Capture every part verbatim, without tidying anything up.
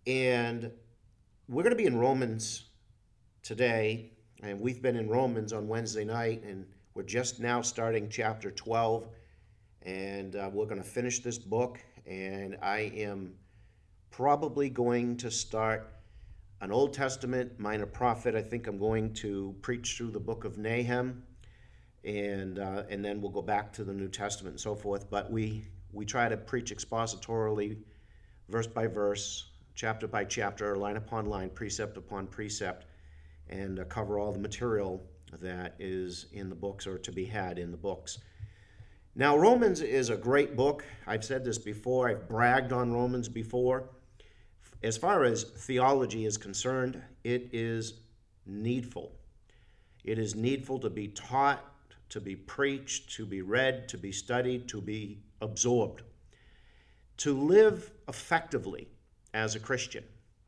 And we're going to be in Romans today, and we've been in Romans on Wednesday night, and we're just now starting chapter twelve, and uh, we're going to finish this book, and I am probably going to start an Old Testament minor prophet. I think I'm going to preach through the book of Nahum, and uh, and then we'll go back to the New Testament and so forth. But we we try to preach expositorily, verse by verse, chapter by chapter, line upon line, precept upon precept, and uh, cover all the material that is in the books or to be had in the books. Now, Romans is a great book. I've said this before. I've bragged on Romans before. As far as theology is concerned, it is needful. It is needful to be taught, to be preached, to be read, to be studied, to be absorbed. To live effectively as a Christian,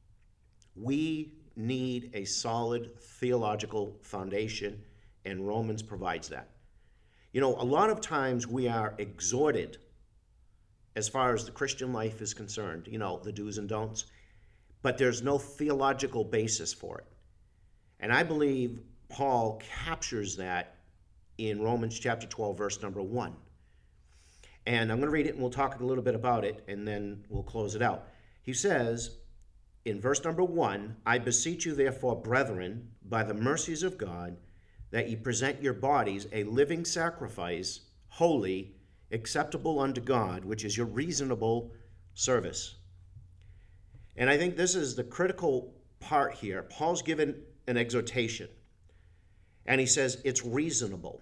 we need a solid theological foundation, and Romans provides that. You know, a lot of times we are exhorted, as far as the Christian life is concerned, you know, the do's and don'ts, but there's no theological basis for it. And I believe Paul captures that in Romans chapter twelve, verse number one. And I'm going to read it, and we'll talk a little bit about it, and then we'll close it out. He says in verse number one, I beseech you therefore, brethren, by the mercies of God, that ye present your bodies a living sacrifice, holy, acceptable unto God, which is your reasonable service. And I think this is the critical part here. Paul's given an exhortation, and he says it's reasonable.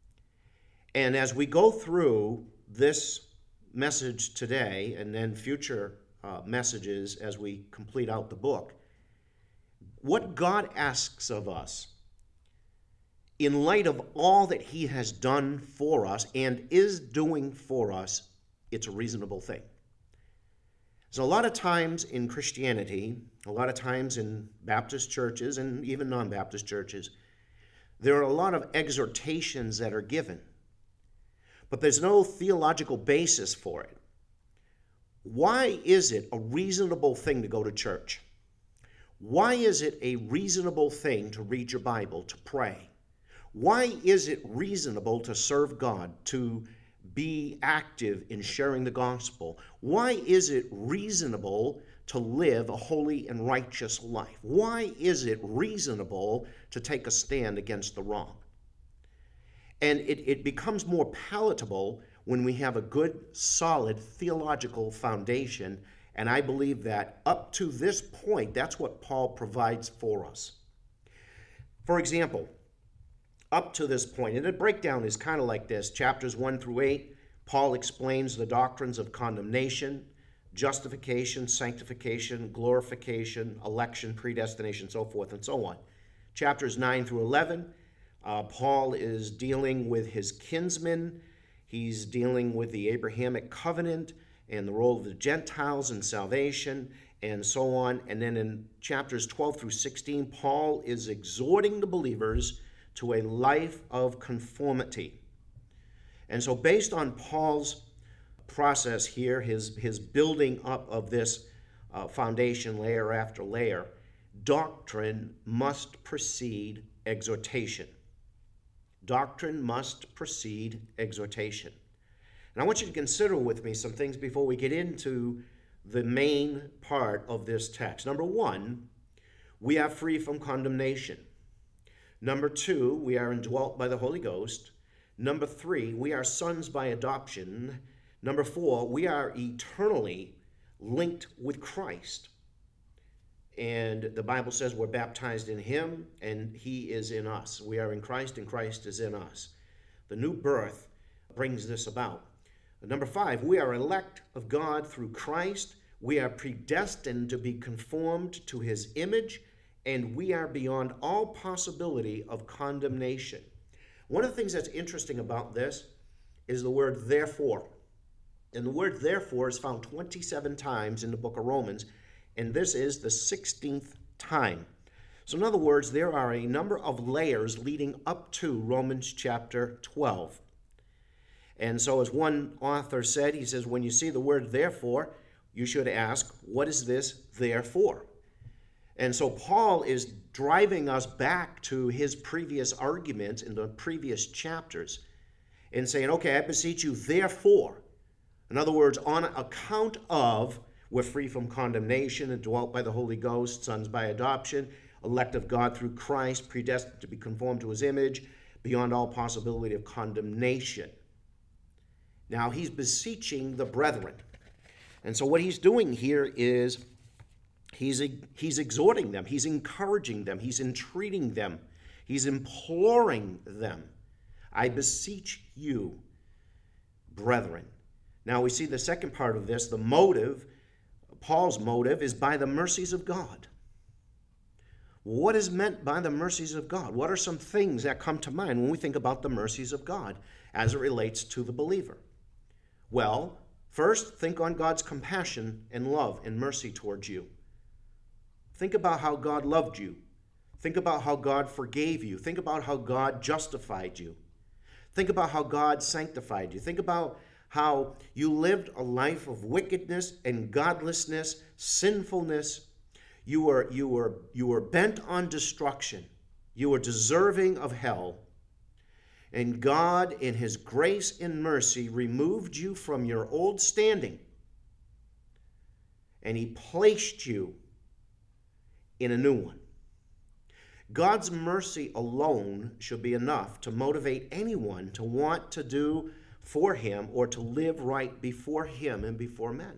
And as we go through this message today, and then future uh, messages as we complete out the book, what God asks of us, in light of all that he has done for us and is doing for us, it's a reasonable thing. So a lot of times in Christianity, a lot of times in Baptist churches and even non-Baptist churches, there are a lot of exhortations that are given, but there's no theological basis for it. Why is it a reasonable thing to go to church? Why is it a reasonable thing to read your Bible, to pray? Why is it reasonable to serve God, to be active in sharing the gospel? Why is it reasonable to live a holy and righteous life? Why is it reasonable to take a stand against the wrong? And it, it becomes more palatable when we have a good, solid theological foundation. And I believe that up to this point, that's what Paul provides for us. For example, up to this point, and the breakdown is kind of like this. Chapters one through eight, Paul explains the doctrines of condemnation, justification, sanctification, glorification, election, predestination, so forth and so on. Chapters nine through eleven, uh, Paul is dealing with his kinsmen. He's dealing with the Abrahamic covenant and the role of the Gentiles in salvation and so on. And then in chapters twelve through sixteen, Paul is exhorting the believers to a life of conformity. And so based on Paul's process here, his, his building up of this uh, foundation layer after layer, doctrine must precede exhortation. Doctrine must precede exhortation. And I want you to consider with me some things before we get into the main part of this text. Number one, we are free from condemnation. Number two, we are indwelt by the Holy Ghost. Number three, we are sons by adoption. Number four, we are eternally linked with Christ. And the Bible says we're baptized in him and he is in us. We are in Christ and Christ is in us. The new birth brings this about. Number five, we are elect of God through Christ. We are predestined to be conformed to his image, and we are beyond all possibility of condemnation. One of the things that's interesting about this is the word therefore. And the word therefore is found twenty-seven times in the book of Romans, and this is the sixteenth time. So in other words, there are a number of layers leading up to Romans chapter twelve. And so as one author said, he says, when you see the word therefore, you should ask, what is this there for? And so Paul is driving us back to his previous arguments in the previous chapters and saying, okay, I beseech you, therefore. In other words, on account of we're free from condemnation and dwelt by the Holy Ghost, sons by adoption, elect of God through Christ, predestined to be conformed to his image, beyond all possibility of condemnation. Now he's beseeching the brethren. And so what he's doing here is he's, he's exhorting them, he's encouraging them, he's entreating them, he's imploring them. I beseech you, brethren. Now we see the second part of this, the motive, Paul's motive is by the mercies of God. What is meant by the mercies of God? What are some things that come to mind when we think about the mercies of God as it relates to the believer? Well, first, think on God's compassion and love and mercy towards you. Think about how God loved you. Think about how God forgave you. Think about how God justified you. Think about how God sanctified you. Think about how you lived a life of wickedness and godlessness, sinfulness. You were, you were, you were bent on destruction. You were deserving of hell. And God, in his grace and mercy, removed you from your old standing. And he placed you in a new one. God's mercy alone should be enough to motivate anyone to want to do for him or to live right before him and before men.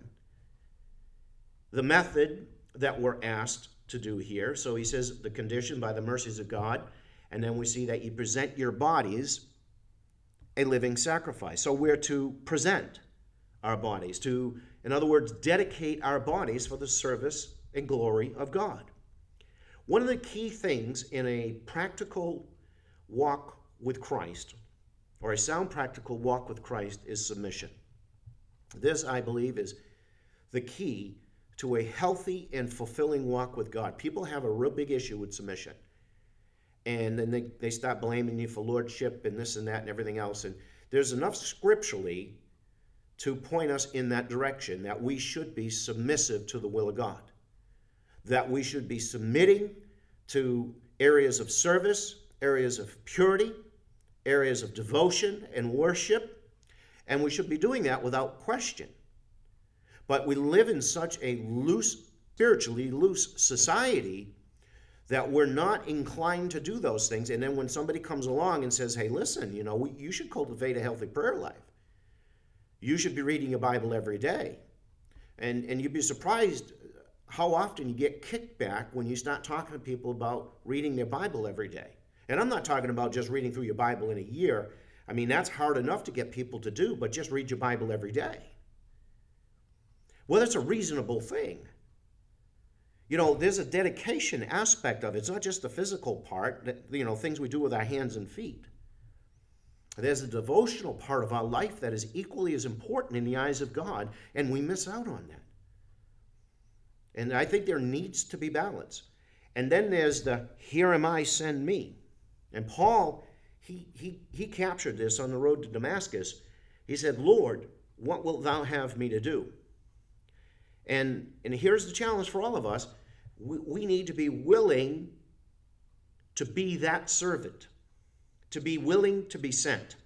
The method that we're asked to do here, so he says the condition by the mercies of God, and then we see that you present your bodies a living sacrifice. So we're to present our bodies, to, in other words, dedicate our bodies for the service and glory of God. One of the key things in a practical walk with Christ, or a sound practical walk with Christ, is submission. This, I believe, is the key to a healthy and fulfilling walk with God. People have a real big issue with submission. And then they, they start blaming you for lordship and this and that and everything else. And there's enough scripturally to point us in that direction, that we should be submissive to the will of God, that we should be submitting to areas of service, areas of purity, areas of devotion and worship, and we should be doing that without question. But we live in such a loose, spiritually loose society that we're not inclined to do those things. And then when somebody comes along and says, hey, listen, you know, you should cultivate a healthy prayer life. You should be reading your Bible every day. And, and you'd be surprised how often you get kickback when you start talking to people about reading their Bible every day. And I'm not talking about just reading through your Bible in a year. I mean, that's hard enough to get people to do, but just read your Bible every day. Well, that's a reasonable thing. You know, there's a dedication aspect of it. It's not just the physical part, that, you know, things we do with our hands and feet. There's a devotional part of our life that is equally as important in the eyes of God, and we miss out on that. And I think there needs to be balance. And then there's the, here am I, send me. And Paul, he, he, he captured this on the road to Damascus. He said, Lord, what wilt thou have me to do? And, and here's the challenge for all of us. We, we need to be willing to be that servant, to be willing to be sent.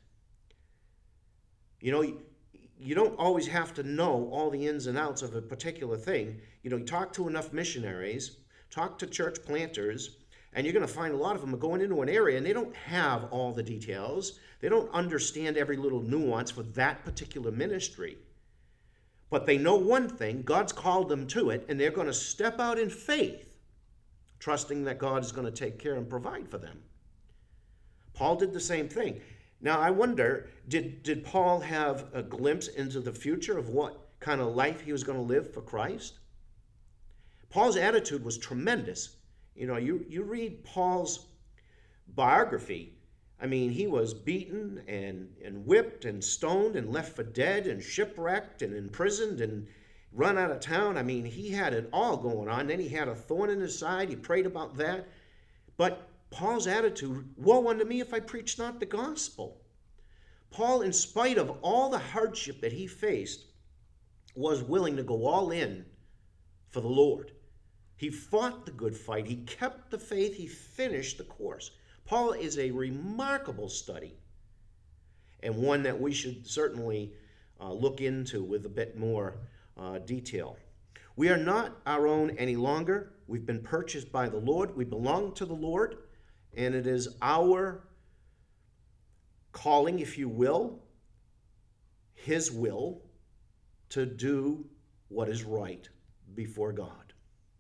You know, you, you don't always have to know all the ins and outs of a particular thing. You know, you talk to enough missionaries, talk to church planters, and you're going to find a lot of them are going into an area and they don't have all the details. They don't understand every little nuance for that particular ministry. But they know one thing, God's called them to it, and they're going to step out in faith, trusting that God is going to take care and provide for them. Paul did the same thing. Now, I wonder, did, did Paul have a glimpse into the future of what kind of life he was going to live for Christ? Paul's attitude was tremendous. You know, you, you read Paul's biography, I mean, he was beaten and, and whipped and stoned and left for dead and shipwrecked and imprisoned and run out of town. I mean, he had it all going on. Then he had a thorn in his side. He prayed about that. But Paul's attitude, woe unto me if I preach not the gospel. Paul, in spite of all the hardship that he faced, was willing to go all in for the Lord. He fought the good fight. He kept the faith. He finished the course. Paul is a remarkable study, and one that we should certainly uh, look into with a bit more uh, detail. We are not our own any longer. We've been purchased by the Lord. We belong to the Lord, and it is our calling, if you will, his will, to do what is right before God.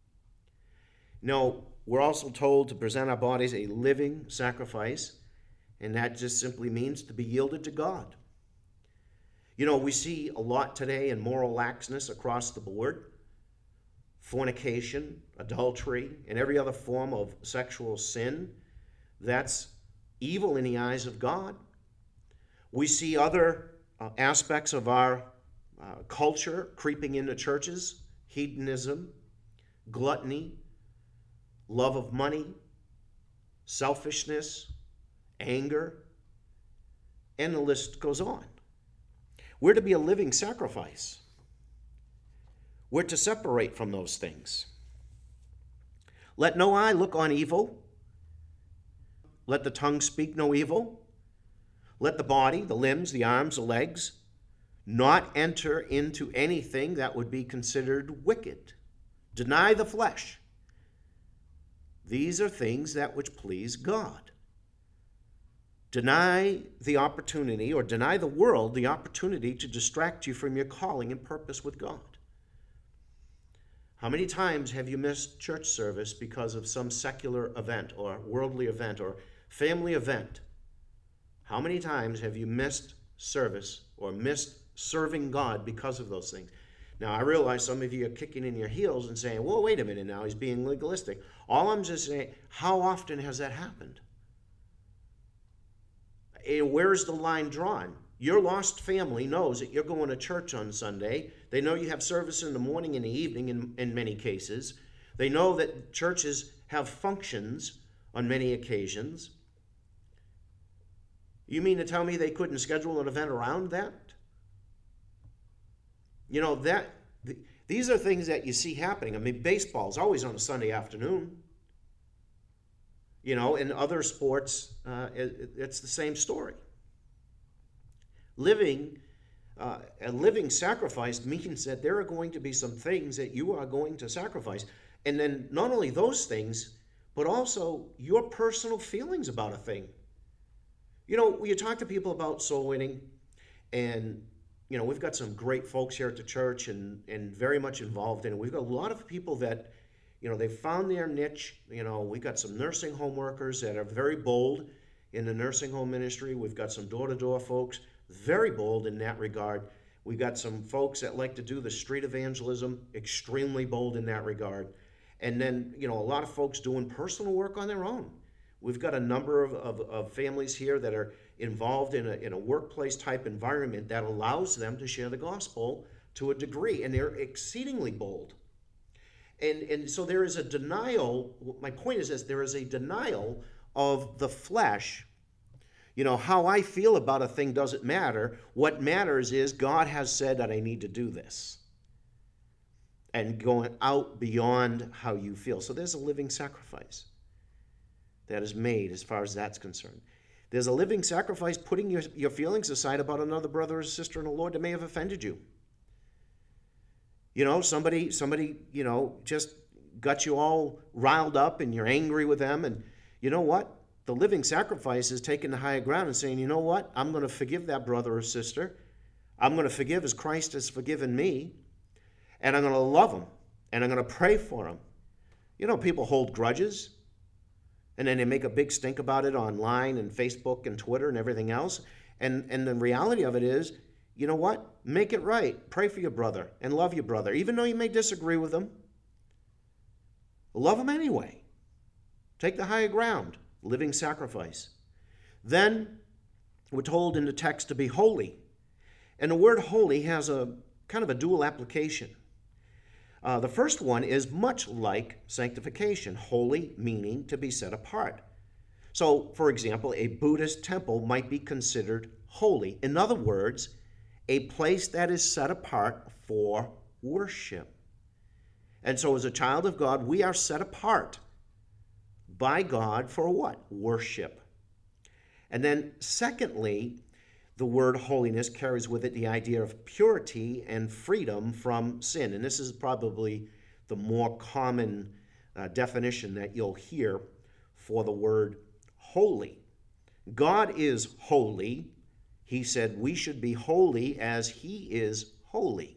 No, we're also told to present our bodies a living sacrifice, and that just simply means to be yielded to God. You know, we see a lot today in moral laxness across the board. Fornication, adultery, and every other form of sexual sin. That's evil in the eyes of God. We see other uh, aspects of our uh, culture creeping into churches: hedonism, gluttony, love of money, selfishness, anger, and the list goes on. We're to be a living sacrifice. We're to separate from those things. Let no eye look on evil. Let the tongue speak no evil. Let the body, the limbs, the arms, the legs, not enter into anything that would be considered wicked. Deny the flesh. These are things that which please God. Deny the opportunity, or deny the world the opportunity to distract you from your calling and purpose with God. How many times have you missed church service because of some secular event or worldly event or family event? How many times have you missed service or missed serving God because of those things? Now, I realize some of you are kicking in your heels and saying, well, wait a minute now, he's being legalistic. All I'm just saying, how often has that happened? Where's the line drawn? Your lost family knows that you're going to church on Sunday. They know you have service in the morning and the evening in, in many cases. They know that churches have functions on many occasions. You mean to tell me they couldn't schedule an event around that? You know, that th- these are things that you see happening. I mean, baseball's always on a Sunday afternoon. You know, in other sports, uh, it, it's the same story. Living, uh, a living sacrifice means that there are going to be some things that you are going to sacrifice. And then not only those things, but also your personal feelings about a thing. You know, when you talk to people about soul winning, and, you know, we've got some great folks here at the church and, and very much involved in it. We've got a lot of people that, you know, they've found their niche. You know, we've got some nursing home workers that are very bold in the nursing home ministry. We've got some door-to-door folks, very bold in that regard. We've got some folks that like to do the street evangelism, extremely bold in that regard. And then, you know, a lot of folks doing personal work on their own. We've got a number of, of, of families here that are involved in a, in a workplace type environment that allows them to share the gospel to a degree, and they're exceedingly bold. And, and so there is a denial, my point is this, there is a denial of the flesh. You know, how I feel about a thing doesn't matter. What matters is God has said that I need to do this. And going out beyond how you feel. So there's a living sacrifice that is made as far as that's concerned. There's a living sacrifice putting your, your feelings aside about another brother or sister in the Lord that may have offended you. You know, somebody, somebody, you know, just got you all riled up and you're angry with them. And you know what? The living sacrifice is taking the higher ground and saying, you know what? I'm going to forgive that brother or sister. I'm going to forgive as Christ has forgiven me. And I'm going to love them. And I'm going to pray for them. You know, people hold grudges. And then they make a big stink about it online and Facebook and Twitter and everything else. And, and the reality of it is, you know what? Make it right. Pray for your brother and love your brother. Even though you may disagree with them, love them anyway. Take the higher ground. Living sacrifice. Then we're told in the text to be holy. And the word holy has a kind of a dual application. Uh, the first one is much like sanctification. Holy meaning to be set apart. So, for example, a Buddhist temple might be considered holy. In other words, a place that is set apart for worship. And so as a child of God, we are set apart by God for what? Worship. And then secondly, the word holiness carries with it the idea of purity and freedom from sin. And this is probably the more common uh, definition that you'll hear for the word holy. God is holy. He said we should be holy as he is holy.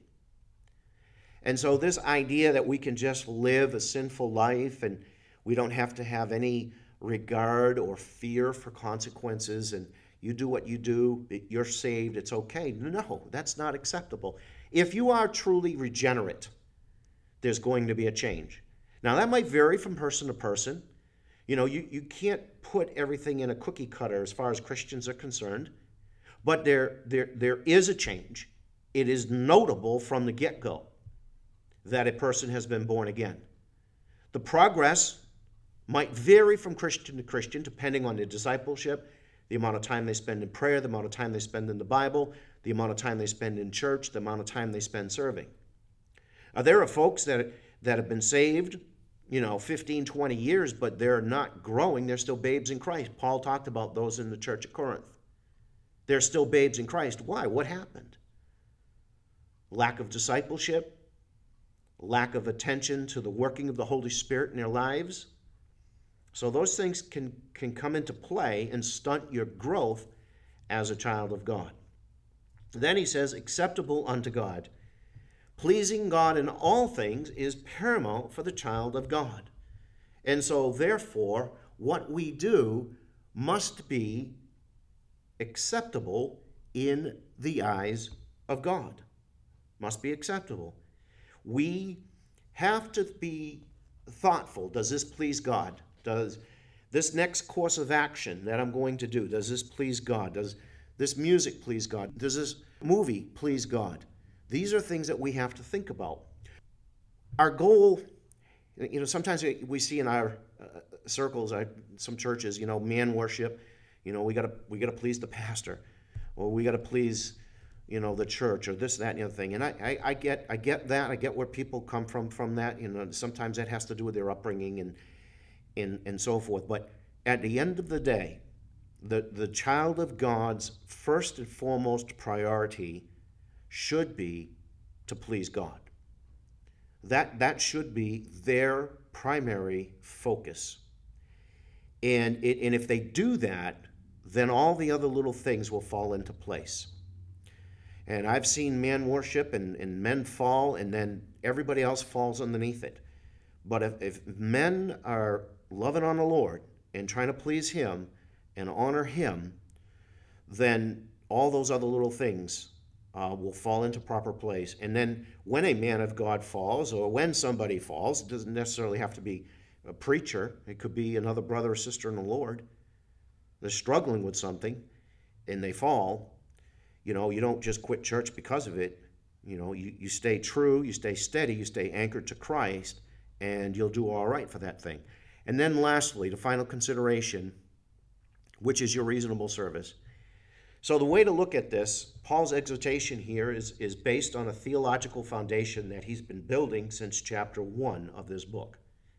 And so this idea that we can just live a sinful life and we don't have to have any regard or fear for consequences, and you do what you do, you're saved, it's okay. No, that's not acceptable. If you are truly regenerate, there's going to be a change. Now, that might vary from person to person. You know, you, you can't put everything in a cookie cutter as far as Christians are concerned, but there, there, there is a change. It is notable from the get-go that a person has been born again. The progress might vary from Christian to Christian depending on their discipleship, the amount of time they spend in prayer, the amount of time they spend in the Bible, the amount of time they spend in church, the amount of time they spend serving. Now, there are folks that, that have been saved, you know, fifteen, twenty years, but they're not growing. They're still babes in Christ. Paul talked about those in the church at Corinth. They're still babes in Christ. Why? What happened? Lack of discipleship, lack of attention to the working of the Holy Spirit in their lives. So those things can, can come into play and stunt your growth as a child of God. Then he says, acceptable unto God. Pleasing God in all things is paramount for the child of God. And so therefore, what we do must be acceptable in the eyes of God. Must be acceptable. We have to be thoughtful. Does this please God? Does this next course of action that I'm going to do, does this please God? Does this music please God? Does this movie please God? These are things that we have to think about. Our goal, you know, sometimes we see in our uh, circles, uh, some churches, you know, man worship, you know, we gotta we gotta please the pastor, or we gotta please, you know, the church, or this, that, and the other thing. And I, I, I get I get that. I get where people come from from that. You know, sometimes that has to do with their upbringing and and and so forth. But at the end of the day, the the child of God's first and foremost priority should be to please God. That that should be their primary focus. And it, and if they do that, then all the other little things will fall into place. And I've seen man worship and, and men fall, and then everybody else falls underneath it. But if, if men are loving on the Lord and trying to please him and honor him, then all those other little things uh, will fall into proper place. And then when a man of God falls, or when somebody falls, it doesn't necessarily have to be a preacher. It could be another brother or sister in the Lord. They're struggling with something and they fall. You know, you don't just quit church because of it. You know, you, you stay true, you stay steady, you stay anchored to Christ, and you'll do all right for that thing. And then lastly, the final consideration, which is your reasonable service. So the way to look at this, Paul's exhortation here is, is based on a theological foundation that he's been building since chapter one of this book.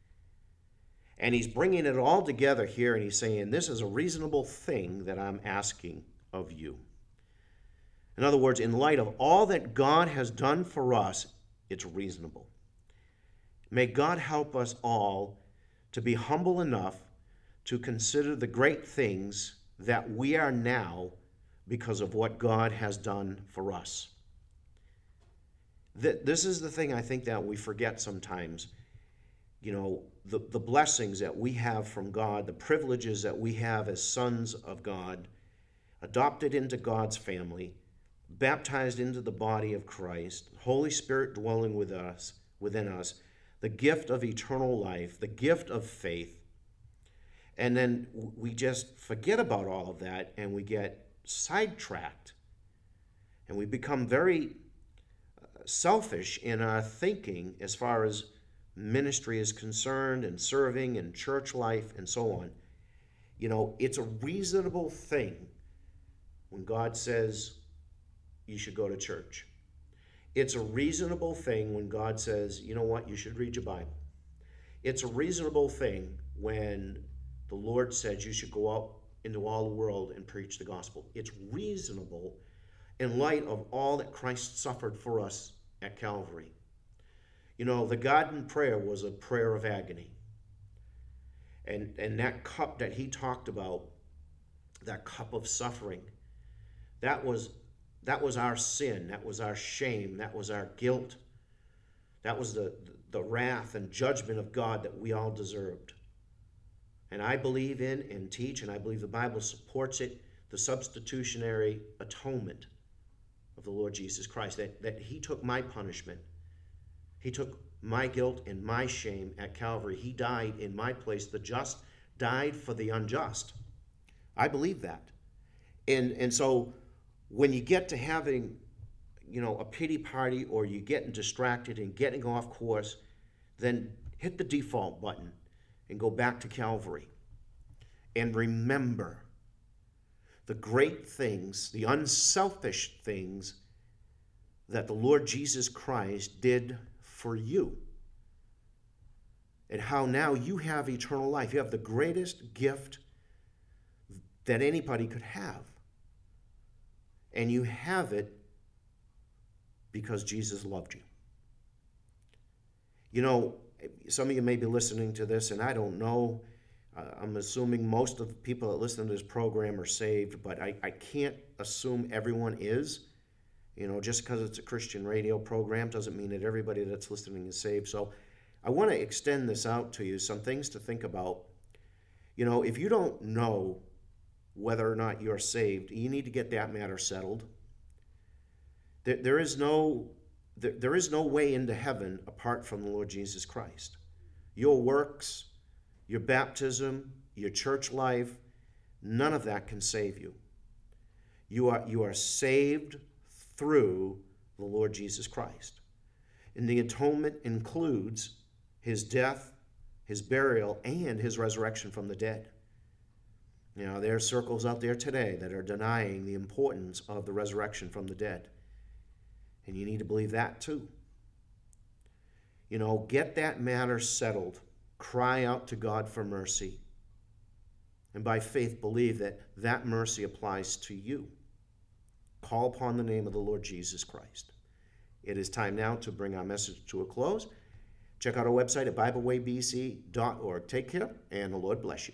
And he's bringing it all together here, and he's saying, this is a reasonable thing that I'm asking of you. In other words, in light of all that God has done for us, it's reasonable. May God help us all to be humble enough to consider the great things that we are now because of what God has done for us. This is the thing I think that we forget sometimes. You know, the, the blessings that we have from God, the privileges that we have as sons of God, adopted into God's family, baptized into the body of Christ, Holy Spirit dwelling with us, within us, the gift of eternal life, the gift of faith. And then we just forget about all of that and we get sidetracked. And we become very selfish in our thinking as far as ministry is concerned, and serving and church life and so on. You know, it's a reasonable thing when God says, you should go to church. It's a reasonable thing when God says, you know what, you should read your Bible. It's a reasonable thing when the Lord says you should go out into all the world and preach the gospel. It's reasonable in light of all that Christ suffered for us at Calvary. You know, the garden prayer was a prayer of agony. And, and that cup that he talked about, that cup of suffering, that was, that was our sin, that was our shame, that was our guilt. That was the, the wrath and judgment of God that we all deserved. And I believe in and teach, and I believe the Bible supports it, the substitutionary atonement of the Lord Jesus Christ, that, that he took my punishment. He took my guilt and my shame at Calvary. He died in my place. The just died for the unjust. I believe that. And, and so when you get to having, you know, a pity party, or you getting distracted and getting off course, then hit the default button and go back to Calvary. And remember the great things, the unselfish things that the Lord Jesus Christ did for you. And how now you have eternal life. You have the greatest gift that anybody could have. And you have it because Jesus loved you. You know, some of you may be listening to this, and I don't know. Uh, I'm assuming most of the people that listen to this program are saved, but I, I can't assume everyone is. You know, just because it's a Christian radio program doesn't mean that everybody that's listening is saved. So I want to extend this out to you, some things to think about. You know, if you don't know whether or not you're saved, you need to get that matter settled. There, there is no... There, there is no way into heaven apart from the Lord Jesus Christ. Your works, your baptism, your church life, none of that can save you. You are, you are saved through the Lord Jesus Christ. And the atonement includes his death, his burial, and his resurrection from the dead. You know, there are circles out there today that are denying the importance of the resurrection from the dead. And you need to believe that too. You know, get that matter settled. Cry out to God for mercy. And by faith, believe that that mercy applies to you. Call upon the name of the Lord Jesus Christ. It is time now to bring our message to a close. Check out our website at bible way b c dot org. Take care, and the Lord bless you.